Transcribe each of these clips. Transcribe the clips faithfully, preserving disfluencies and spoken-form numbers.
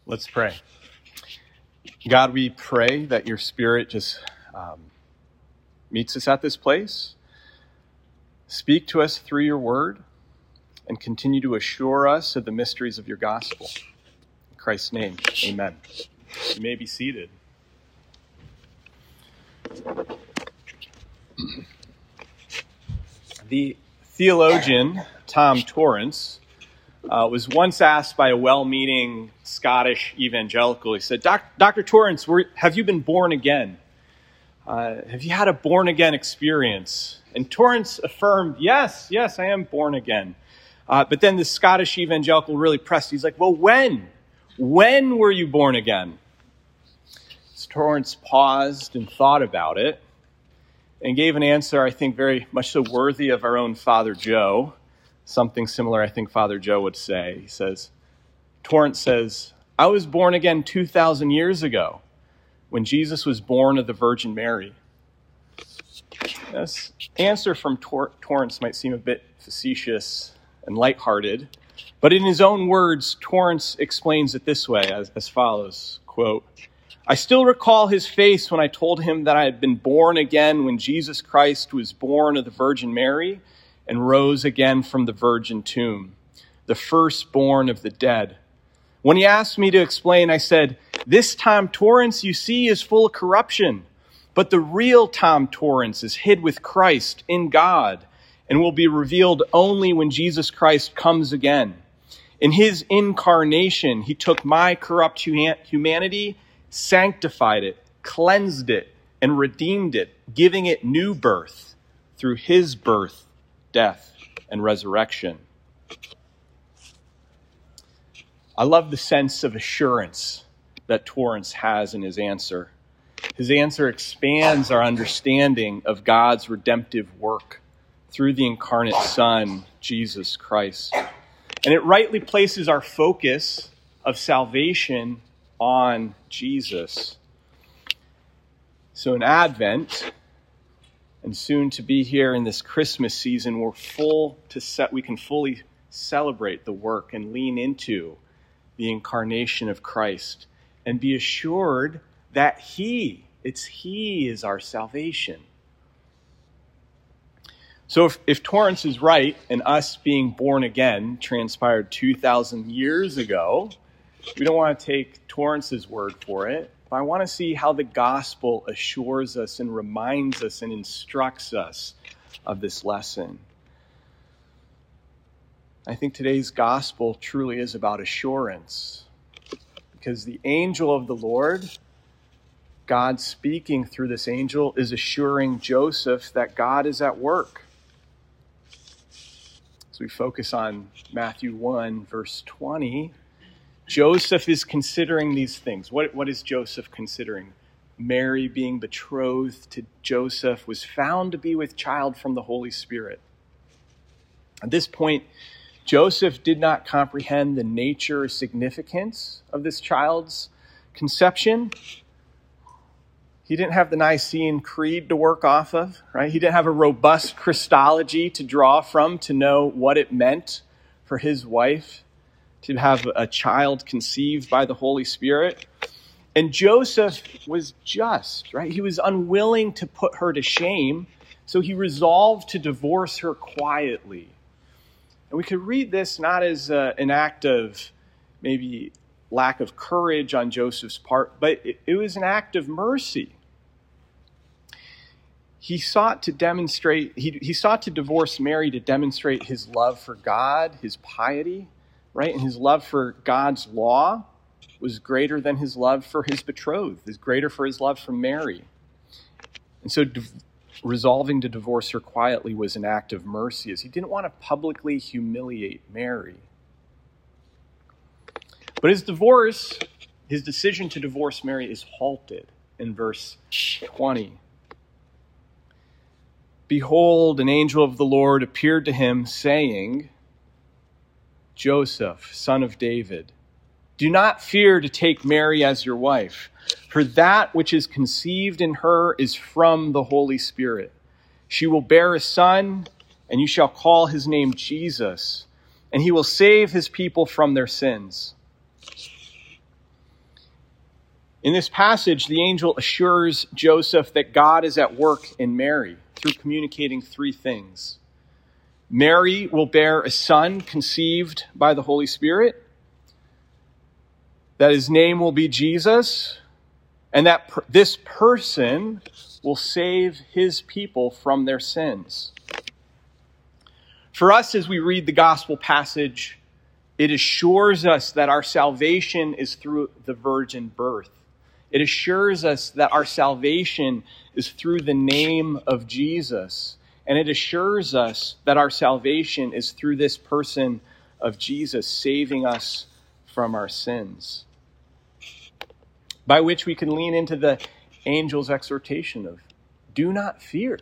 Let's pray. God, we pray that your Spirit just um, meets us at this place. Speak to us through your word and continue to assure us of the mysteries of your gospel. In Christ's name, amen. You may be seated. The theologian Tom Torrance uh, was once asked by a well-meaning Scottish evangelical. He said, Doctor Torrance, were, have you been born again? Uh, have you had a born-again experience? And Torrance affirmed, yes, yes, I am born again. Uh, but then the Scottish evangelical really pressed. He's like, well, when? When were you born again? So Torrance paused and thought about it and gave an answer, I think, very much so worthy of our own Father Joe. Something similar, I think, Father Joe would say. He says, Torrance says, I was born again two thousand years ago when Jesus was born of the Virgin Mary. This answer from Tor- Torrance might seem a bit facetious and lighthearted, but in his own words, Torrance explains it this way, as, as follows, quote, I still recall his face when I told him that I had been born again when Jesus Christ was born of the Virgin Mary and rose again from the virgin tomb, the firstborn of the dead. When he asked me to explain, I said, this Tom Torrance you see is full of corruption, but the real Tom Torrance is hid with Christ in God and will be revealed only when Jesus Christ comes again. In his incarnation, he took my corrupt humanity, sanctified it, cleansed it, and redeemed it, giving it new birth through his birth, death, and resurrection. I love the sense of assurance that Torrance has in his answer. His answer expands our understanding of God's redemptive work through the incarnate Son, Jesus Christ. And it rightly places our focus of salvation on Jesus. So in Advent, and soon to be here in this Christmas season, we're full to set, we can fully celebrate the work and lean into the incarnation of Christ and be assured that He, it's He is our salvation. So if, if Torrance is right and us being born again transpired two thousand years ago, we don't want to take Torrance's word for it, but I want to see how the gospel assures us and reminds us and instructs us of this lesson. I think today's gospel truly is about assurance, because the angel of the Lord, God speaking through this angel, is assuring Joseph that God is at work. As we focus on Matthew one, verse twenty, Joseph is considering these things. What, what is Joseph considering? Mary, being betrothed to Joseph, was found to be with child from the Holy Spirit. At this point, Joseph did not comprehend the nature or significance of this child's conception. He didn't have the Nicene Creed to work off of, right? He didn't have a robust Christology to draw from to know what it meant for his wife to have a child conceived by the Holy Spirit. And Joseph was just, right? He was unwilling to put her to shame, so he resolved to divorce her quietly. And we could read this not as uh, an act of maybe lack of courage on Joseph's part, but it, it was an act of mercy. He sought to demonstrate, he, he sought to divorce Mary to demonstrate his love for God, his piety, right? And his love for God's law was greater than his love for his betrothed, is greater for his love for Mary. And so div- resolving to divorce her quietly was an act of mercy, as he didn't want to publicly humiliate Mary. But his divorce, his decision to divorce Mary is halted in verse twenty. Behold, an angel of the Lord appeared to him, saying, Joseph, son of David, do not fear to take Mary as your wife, for that which is conceived in her is from the Holy Spirit. She will bear a son, and you shall call his name Jesus, and he will save his people from their sins. In this passage, the angel assures Joseph that God is at work in Mary through communicating three things. Mary will bear a son conceived by the Holy Spirit, that his name will be Jesus, and that per- this person will save his people from their sins. For us, as we read the gospel passage, it assures us that our salvation is through the virgin birth. It assures us that our salvation is through the name of Jesus. And it assures us that our salvation is through this person of Jesus saving us from our sins. By which we can lean into the angel's exhortation of, do not fear.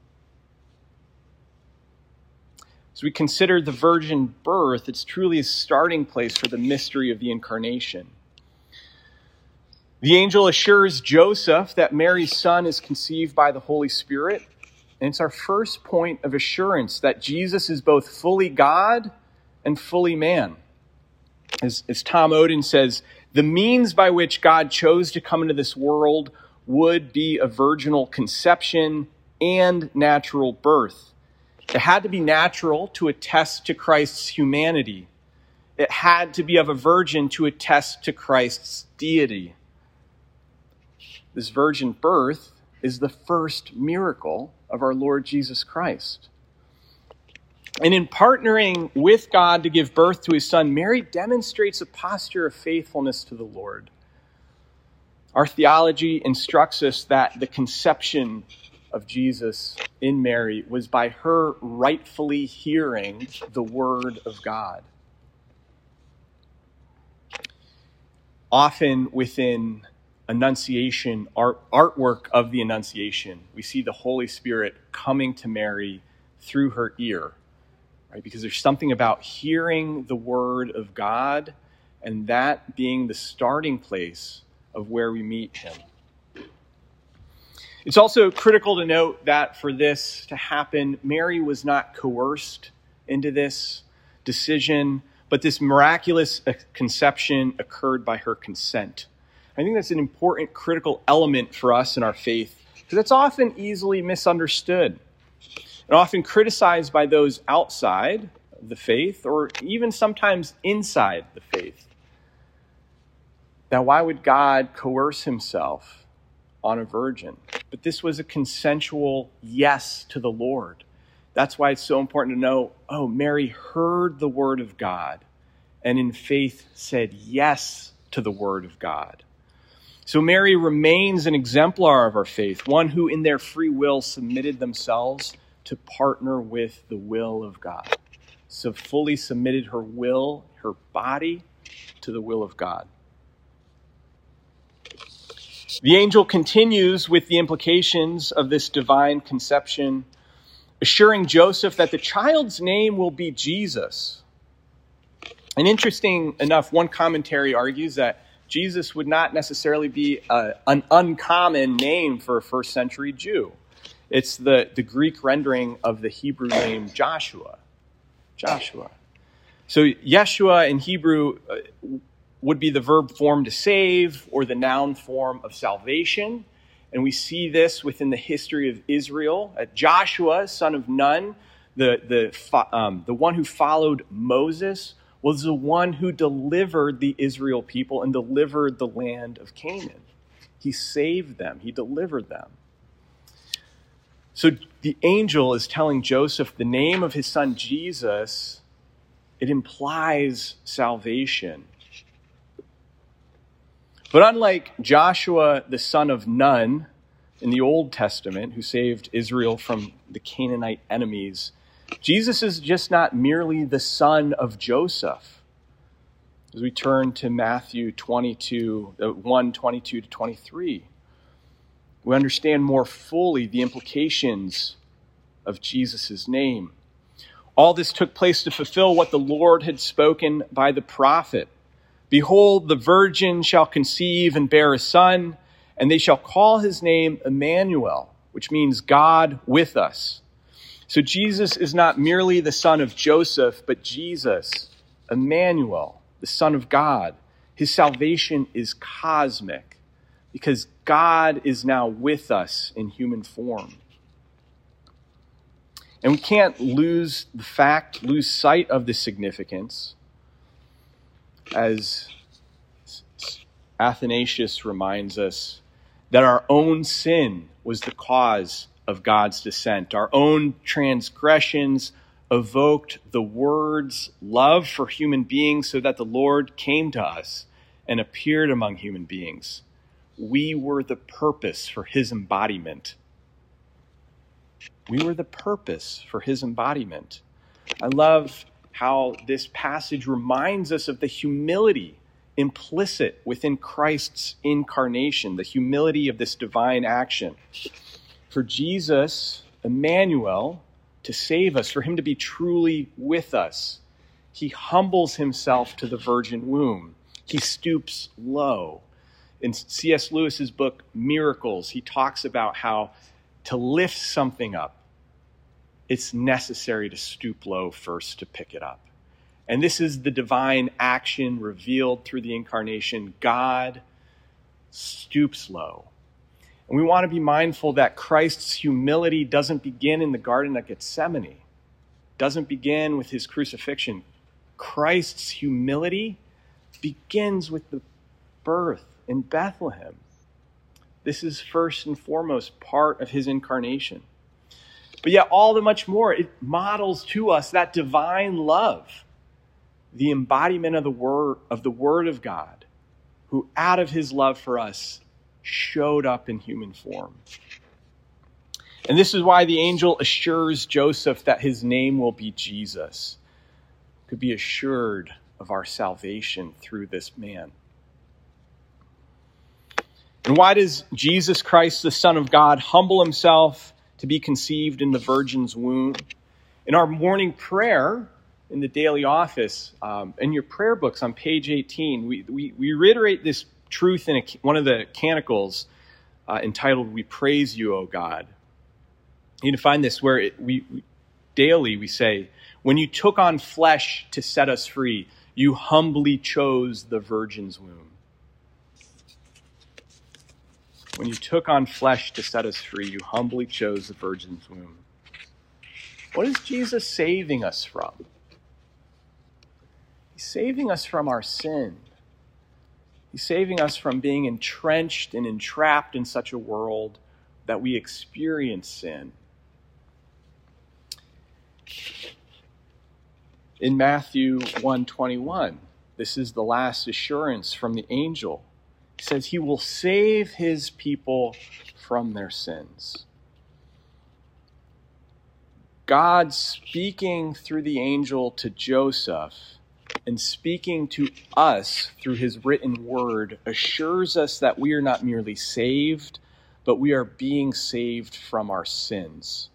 As we consider the virgin birth, it's truly a starting place for the mystery of the incarnation. The angel assures Joseph that Mary's son is conceived by the Holy Spirit. And it's our first point of assurance that Jesus is both fully God and fully man. As, as Tom Oden says, the means by which God chose to come into this world would be a virginal conception and natural birth. It had to be natural to attest to Christ's humanity. It had to be of a virgin to attest to Christ's deity. This virgin birth is the first miracle of our Lord Jesus Christ. And in partnering with God to give birth to his son, Mary demonstrates a posture of faithfulness to the Lord. Our theology instructs us that the conception of Jesus in Mary was by her rightfully hearing the word of God. Often within Annunciation, art, artwork of the Annunciation, we see the Holy Spirit coming to Mary through her ear, right? Because there's something about hearing the word of God and that being the starting place of where we meet him. It's also critical to note that for this to happen, Mary was not coerced into this decision, but this miraculous conception occurred by her consent. I think that's an important, critical element for us in our faith, because it's often easily misunderstood and often criticized by those outside the faith or even sometimes inside the faith. Now, why would God coerce himself on a virgin? But this was a consensual yes to the Lord. That's why it's so important to know, oh, Mary heard the word of God and in faith said yes to the word of God. So Mary remains an exemplar of our faith, one who in their free will submitted themselves to partner with the will of God. So fully submitted her will, her body, to the will of God. The angel continues with the implications of this divine conception, assuring Joseph that the child's name will be Jesus. And interesting enough, one commentary argues that Jesus would not necessarily be a, an uncommon name for a first century Jew. It's the, the Greek rendering of the Hebrew name Joshua. Joshua. So Yeshua in Hebrew would be the verb form to save or the noun form of salvation. And we see this within the history of Israel. Uh, Joshua, son of Nun, the, the, um, the one who followed Moses, was the one who delivered the Israel people and delivered the land of Canaan. He saved them. He delivered them. So the angel is telling Joseph the name of his son Jesus. It implies salvation. But unlike Joshua, the son of Nun in the Old Testament, who saved Israel from the Canaanite enemies, Jesus is just not merely the son of Joseph. As we turn to Matthew twenty-two, one, twenty-two to twenty-three, we understand more fully the implications of Jesus' name. All this took place to fulfill what the Lord had spoken by the prophet. Behold, the virgin shall conceive and bear a son, and they shall call his name Emmanuel, which means God with us. So Jesus is not merely the son of Joseph, but Jesus, Emmanuel, the Son of God. His salvation is cosmic. because God is now with us in human form. And we can't lose the fact, lose sight of the significance, as Athanasius reminds us, that our own sin was the cause of God's descent. Our own transgressions evoked the word's love for human beings so that the Lord came to us and appeared among human beings. We were the purpose for his embodiment. We were the purpose for his embodiment. I love how this passage reminds us of the humility implicit within Christ's incarnation, the humility of this divine action. For Jesus, Emmanuel, to save us, for him to be truly with us, he humbles himself to the virgin womb. He stoops low. In C S Lewis's book, Miracles, he talks about how to lift something up, it's necessary to stoop low first to pick it up. And this is the divine action revealed through the incarnation. God stoops low. And we want to be mindful that Christ's humility doesn't begin in the Garden of Gethsemane, doesn't begin with his crucifixion. Christ's humility begins with the birth in Bethlehem. This is first and foremost part of his incarnation. But yet all the much more, it models to us that divine love, the embodiment of the word of the Word of God, who out of his love for us showed up in human form. And this is why the angel assures Joseph that his name will be Jesus. Could be assured of our salvation through this man. And why does Jesus Christ, the Son of God, humble himself to be conceived in the virgin's womb? In our morning prayer, in the daily office, um, in your prayer books on page eighteen, we, we, we reiterate this truth in a, one of the canticles uh, entitled, "We Praise You, O God." You can find this where it, we, we daily we say, "When you took on flesh to set us free, you humbly chose the virgin's womb." When you took on flesh to set us free, you humbly chose the virgin's womb. What is Jesus saving us from? He's saving us from our sin. He's saving us from being entrenched and entrapped in such a world that we experience sin. In Matthew one twenty-one, this is the last assurance from the angel. He says he will save his people from their sins. God speaking through the angel to Joseph and speaking to us through his written word assures us that we are not merely saved, but we are being saved from our sins.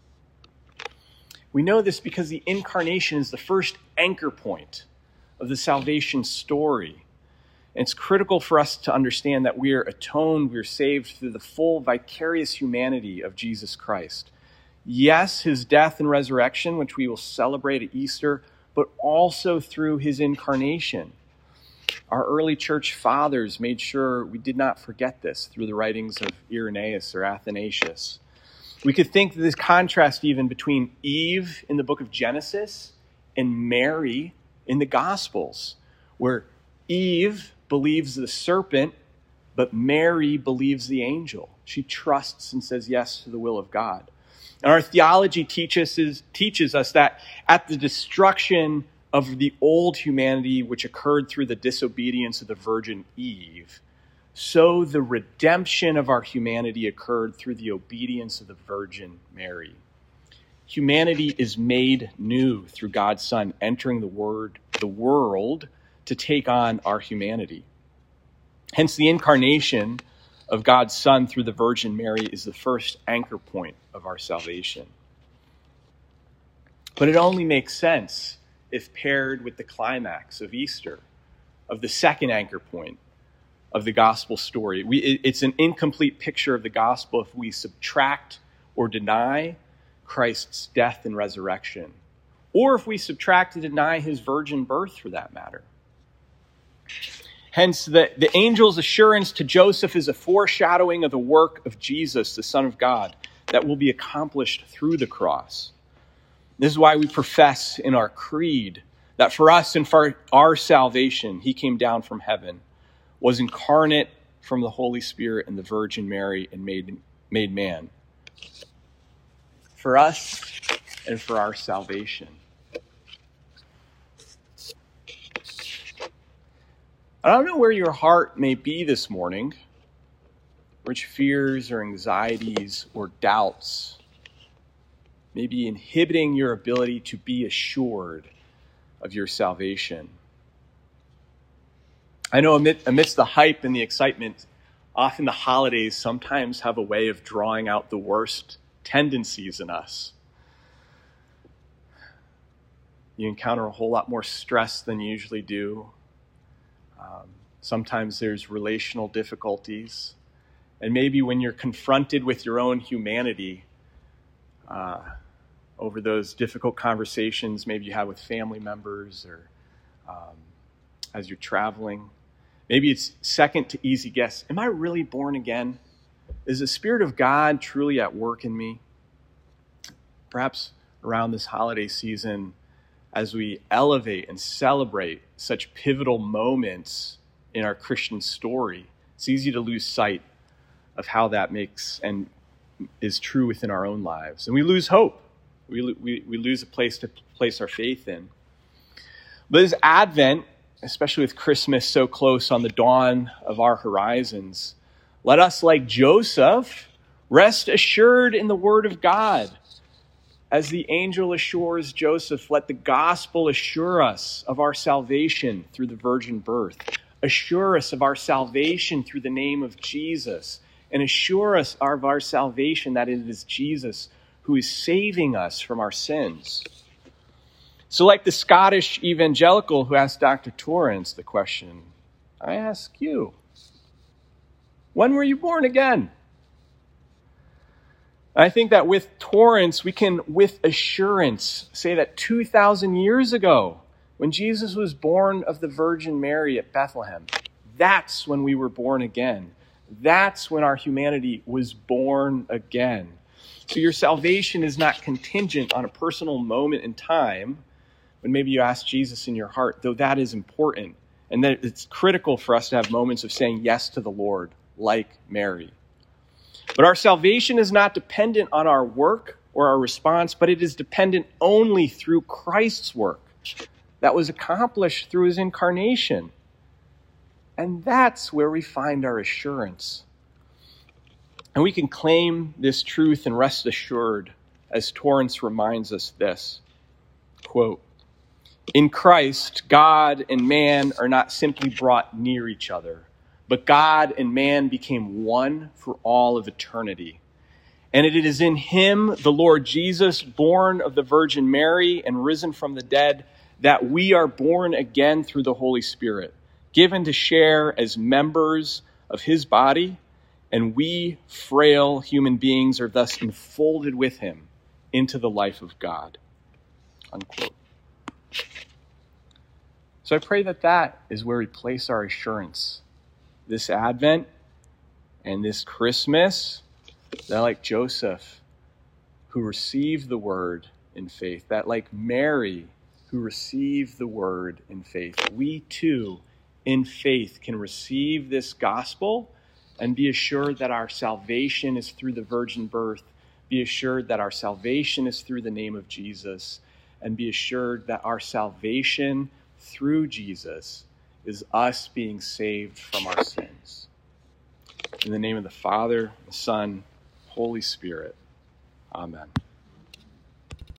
We know this because the incarnation is the first anchor point of the salvation story. And it's critical for us to understand that we are atoned, we are saved through the full vicarious humanity of Jesus Christ. Yes, his death and resurrection, which we will celebrate at Easter, but also through his incarnation. Our early church fathers made sure we did not forget this through the writings of Irenaeus or Athanasius. We could think that this contrast even between Eve in the book of Genesis and Mary in the Gospels, where Eve believes the serpent, but Mary believes the angel. She trusts and says yes to the will of God. And our theology teaches, is, teaches us that at the destruction of the old humanity, which occurred through the disobedience of the Virgin Eve, so the redemption of our humanity occurred through the obedience of the Virgin Mary. Humanity is made new through God's Son entering the word, the world to take on our humanity. Hence, the incarnation of God's Son through the Virgin Mary is the first anchor point of our salvation. But it only makes sense if paired with the climax of Easter, of the second anchor point of the gospel story. We, it, it's an incomplete picture of the gospel if we subtract or deny Christ's death and resurrection, or if we subtract and deny his virgin birth for that matter. Hence, the, the angel's assurance to Joseph is a foreshadowing of the work of Jesus, the Son of God, that will be accomplished through the cross. This is why we profess in our creed that for us and for our salvation, he came down from heaven, was incarnate from the Holy Spirit and the Virgin Mary, and made, made man. For us and for our salvation. I don't know where your heart may be this morning, which fears or anxieties or doubts may be inhibiting your ability to be assured of your salvation. I know amid, amidst the hype and the excitement, often the holidays sometimes have a way of drawing out the worst tendencies in us. You encounter a whole lot more stress than you usually do. Um, sometimes there's relational difficulties. And maybe when you're confronted with your own humanity, uh, over those difficult conversations maybe you have with family members or um, as you're traveling, maybe it's second to easy guess. Am I really born again? Is the Spirit of God truly at work in me? Perhaps around this holiday season, as we elevate and celebrate such pivotal moments in our Christian story, it's easy to lose sight of how that makes and is true within our own lives. And we lose hope. We, we, we lose a place to place our faith in. But as Advent, especially with Christmas so close on the dawn of our horizons, let us, like Joseph, rest assured in the Word of God. As the angel assures Joseph, let the gospel assure us of our salvation through the virgin birth. Assure us of our salvation through the name of Jesus. And assure us of our salvation that it is Jesus who is saving us from our sins. So like the Scottish evangelical who asked Doctor Torrance the question, I ask you, when were you born again? I think that with Torrance, we can with assurance say that two thousand years ago, when Jesus was born of the Virgin Mary at Bethlehem, that's when we were born again. That's when our humanity was born again. So your salvation is not contingent on a personal moment in time when maybe you ask Jesus in your heart, though that is important. And that it's critical for us to have moments of saying yes to the Lord, like Mary. But our salvation is not dependent on our work or our response, but it is dependent only through Christ's work that was accomplished through his incarnation. And that's where we find our assurance. And we can claim this truth and rest assured as Torrance reminds us this, quote, in Christ, God and man are not simply brought near each other, but God and man became one for all of eternity. And it is in him, the Lord Jesus, born of the Virgin Mary and risen from the dead, that we are born again through the Holy Spirit, given to share as members of his body, and we, frail human beings, are thus enfolded with him into the life of God. Unquote. So I pray that that is where we place our assurance this Advent and this Christmas, that like Joseph, who received the word in faith, that like Mary, who received the word in faith, we too, in faith, can receive this gospel and be assured that our salvation is through the virgin birth, be assured that our salvation is through the name of Jesus, and be assured that our salvation through Jesus is us being saved from our sins. In the name of the Father, the Son, Holy Spirit. Amen.